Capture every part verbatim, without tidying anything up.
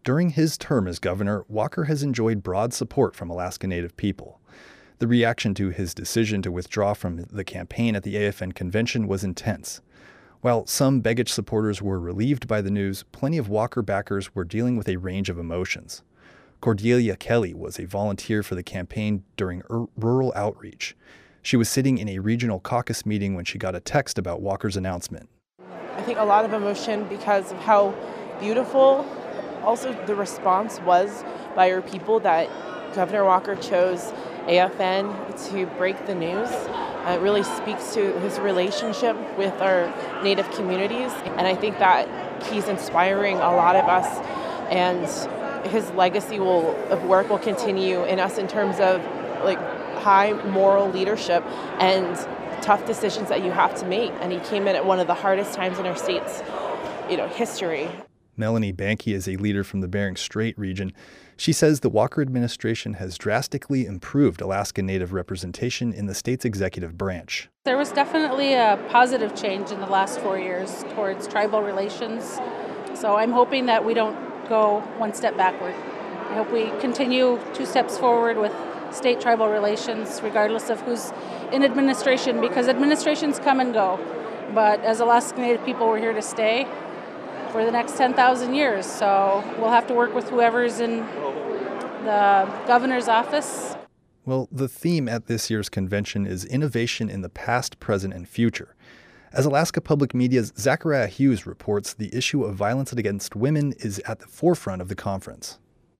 During his term as governor, Walker has enjoyed broad support from Alaska Native people. The reaction to his decision to withdraw from the campaign at the A F N convention was intense. While some Begich supporters were relieved by the news, plenty of Walker backers were dealing with a range of emotions. Cordelia Kelly was a volunteer for the campaign during ur- rural outreach. She was sitting in a regional caucus meeting when she got a text about Walker's announcement. I think a lot of emotion because of how beautiful also the response was by our people that Governor Walker chose A F N to break the news. Uh, it really speaks to his relationship with our Native communities, and I think that he's inspiring a lot of us, and his legacy will of work will continue in us in terms of like high moral leadership and tough decisions that you have to make. And he came in at one of the hardest times in our state's, you know, history. Melanie Banky is a leader from the Bering Strait region. She says the Walker administration has drastically improved Alaska Native representation in the state's executive branch. There was definitely a positive change in the last four years towards tribal relations. So I'm hoping that we don't go one step backward. I hope we continue two steps forward with state tribal relations, regardless of who's in administration, because administrations come and go. But as Alaska Native people, we're here to stay for the next ten thousand years. So we'll have to work with whoever's in the governor's office. Well, the theme at this year's convention is innovation in the past, present, and future. As Alaska Public Media's Zachariah Hughes reports, the issue of violence against women is at the forefront of the conference.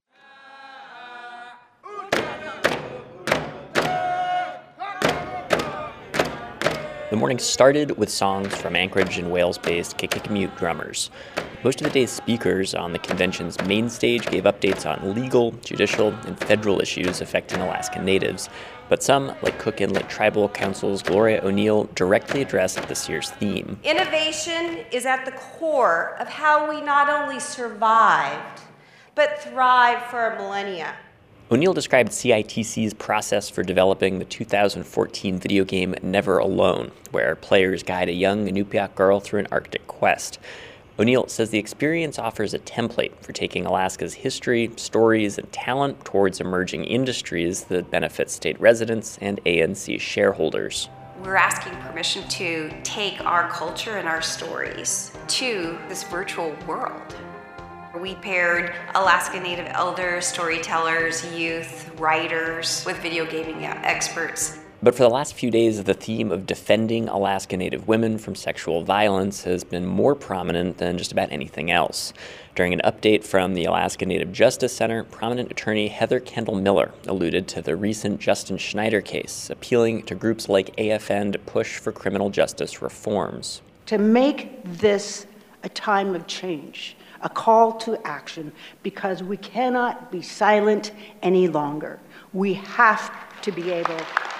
The morning started with songs from Anchorage and Wales-based Kikikimute drummers. Most of the day's speakers on the convention's main stage gave updates on legal, judicial, and federal issues affecting Alaska Natives. But some, like Cook Inlet Tribal Council's Gloria O'Neill, directly addressed this year's theme. Innovation is at the core of how we not only survived, but thrived for a millennia. O'Neill described C I T C's process for developing the two thousand fourteen video game Never Alone, where players guide a young Inupiaq girl through an Arctic quest. O'Neill says the experience offers a template for taking Alaska's history, stories, and talent towards emerging industries that benefit state residents and A N C shareholders. We're asking permission to take our culture and our stories to this virtual world. We paired Alaska Native elders, storytellers, youth, writers with video gaming experts. But for the last few days, the theme of defending Alaska Native women from sexual violence has been more prominent than just about anything else. During an update from the Alaska Native Justice Center, prominent attorney Heather Kendall Miller alluded to the recent Justin Schneider case, appealing to groups like A F N to push for criminal justice reforms. To make this a time of change, a call to action, because we cannot be silent any longer. We have to be able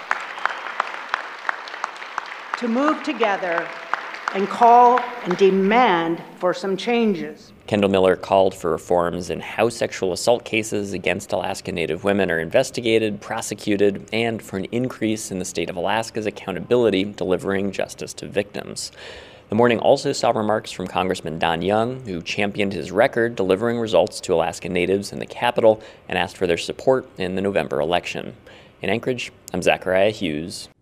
to move together and call and demand for some changes. Kendall Miller called for reforms in how sexual assault cases against Alaska Native women are investigated, prosecuted, and for an increase in the state of Alaska's accountability delivering justice to victims. The morning also saw remarks from Congressman Don Young, who championed his record delivering results to Alaska Natives in the Capitol and asked for their support in the November election. In Anchorage, I'm Zachariah Hughes.